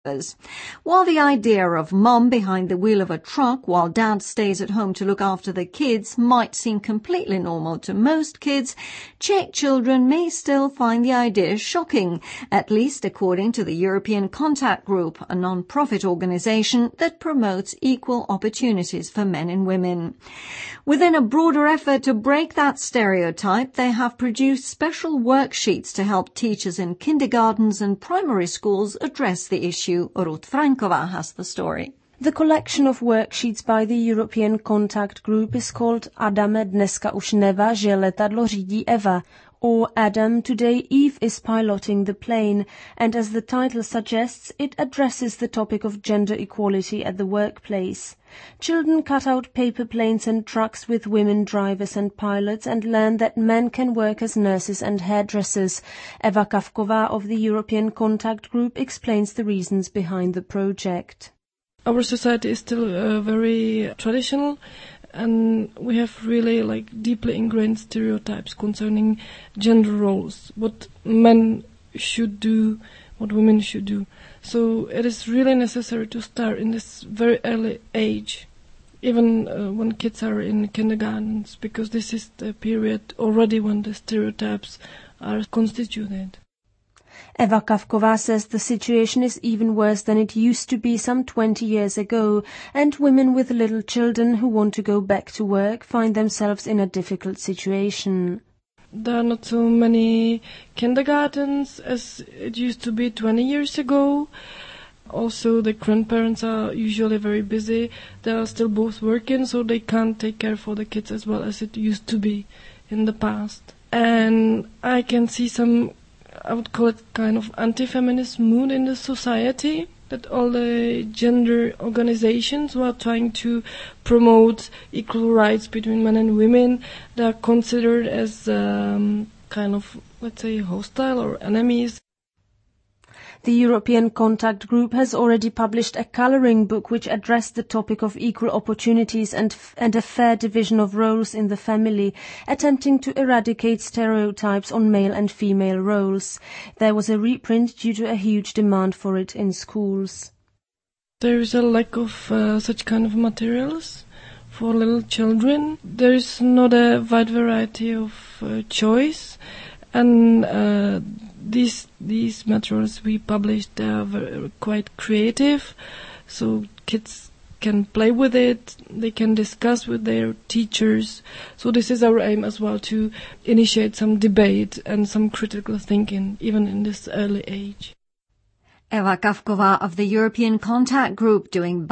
While the idea of mum behind the wheel of a truck while dad stays at home to look after the kids might seem completely normal to most kids, Czech children may still find the idea shocking, at least according to the European Contact Group, a non-profit organization that promotes equal opportunities for men and women. Within a broader effort to break that stereotype, they have produced special worksheets to help teachers in kindergartens and primary schools address the issue. Ruth Frankova has the story. The collection of worksheets by the European Contact Group is called Adame, dneska už Neva, že letadlo řídí Eva, or Adam, today Eve is piloting the plane, and as the title suggests, it addresses the topic of gender equality at the workplace. Children cut out paper planes and trucks with women drivers and pilots and learn that men can work as nurses and hairdressers. Eva Kavková of the European Contact Group explains the reasons behind the project. Our society is still very traditional, and we have really deeply ingrained stereotypes concerning gender roles, what men should do, what women should do. So it is really necessary to start in this very early age, even when kids are in kindergartens, because this is the period already when the stereotypes are constituted. Eva Kavková says the situation is even worse than it used to be some 20 years ago, and women with little children who want to go back to work find themselves in a difficult situation. There are not so many kindergartens as it used to be 20 years ago. Also, the grandparents are usually very busy. They are still both working, so they can't take care for the kids as well as it used to be in the past. And I can see some, I would call it kind of anti-feminist mood in the society, that all the gender organizations who are trying to promote equal rights between men and women, they are considered as kind of, let's say, hostile or enemies. The European Contact Group has already published a colouring book which addressed the topic of equal opportunities and a fair division of roles in the family, attempting to eradicate stereotypes on male and female roles. There was a reprint due to a huge demand for it in schools. There is a lack of such kind of materials for little children. There is not a wide variety of choice, and these materials we published, they are quite creative, so kids can play with it, they can discuss with their teachers. So this is our aim as well, to initiate some debate and some critical thinking even in this early age. Eva Kavková of the European Contact Group doing